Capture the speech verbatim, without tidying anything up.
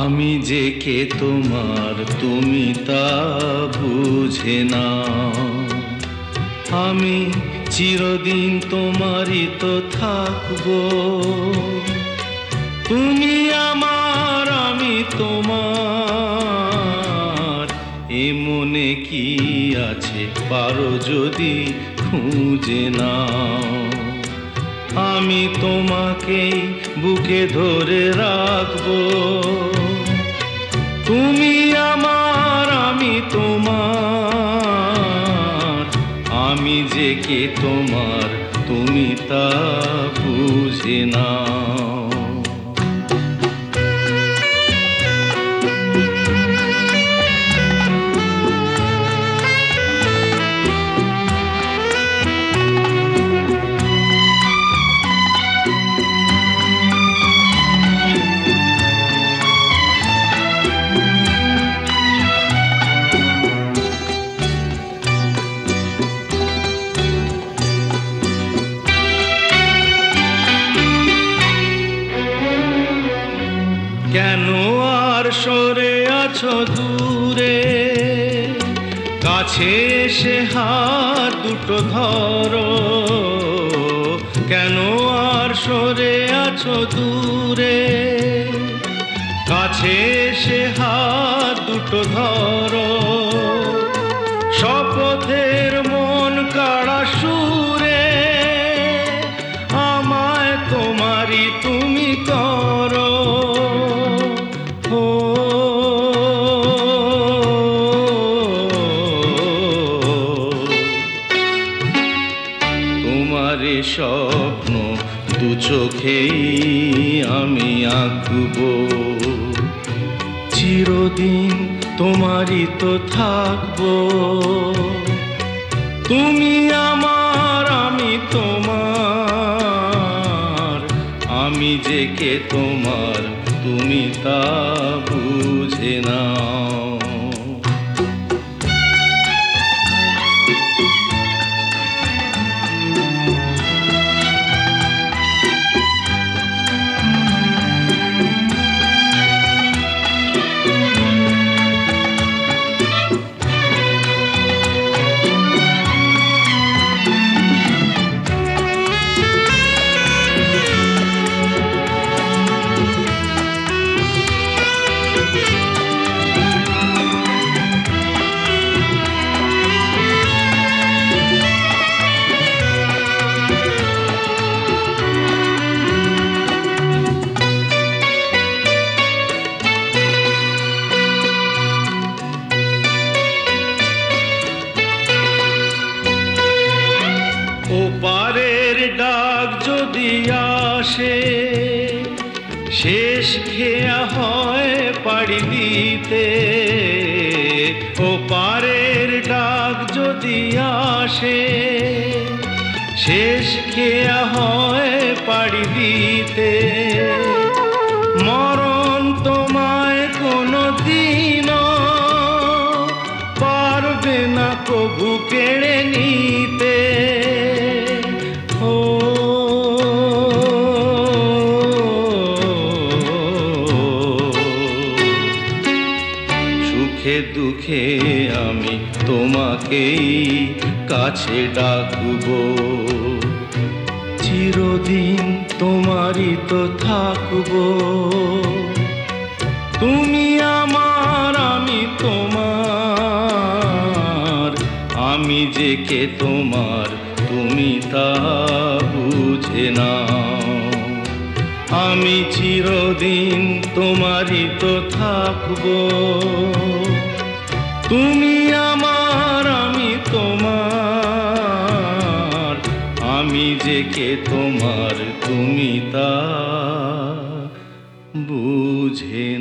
আমি যে কে তোমার তুমি তা বুঝে না। আমি চিরদিন তোমারই তো থাকবো। তুমি আমার আমি তোমার, এ মনে কি আছে পারো যদি খুঁজে নাও। আমি তোমাকেই বুকে ধরে রাখবো। তুমি আমার আমি তোমার, আমি যে কে তোমার তুমি তা বুঝে নাও। কেন আর সরে আছো দূরে, কাছে এসে হাত দুটো ধরো। কেন আর সরে আছো দূরে, কাছে এসে হাত দুটো ধরো। শপথের মন কাড়া সুরে আমায় তোমারই তুমি করো। তোমারে স্বপ্ন দু চোখেই আমি আঁকবো। চিরদিন তোমারই তো থাকবো। তুমি আমার আমি তোমার, আমি যে কে তোমার তুমি তা বুঝে নাও। ওপারের ডাক যদি আসে, শেষ খেয়া হয় পাড়ি দিতে। ওপারের ডাক যদি আসে, শেষ খেয়া হয় পাড়ি দিতে। মরণ তোমায় কোনো দিনও পারবে না কবু কেড়ে নিতে। সুখে দুঃখে আমি তোমাকেই কাছে ডাকবো। চিরদিন তোমারই তো থাকবো। তুমি আমার আমি তোমার, আমি যে কে তোমার তুমি তা বুঝে নাও। আমি চিরদিন তোমারই তো থাকবো। তুমি আমার আমি তোমার, আমি যে কে তোমার তুমি তা বুঝে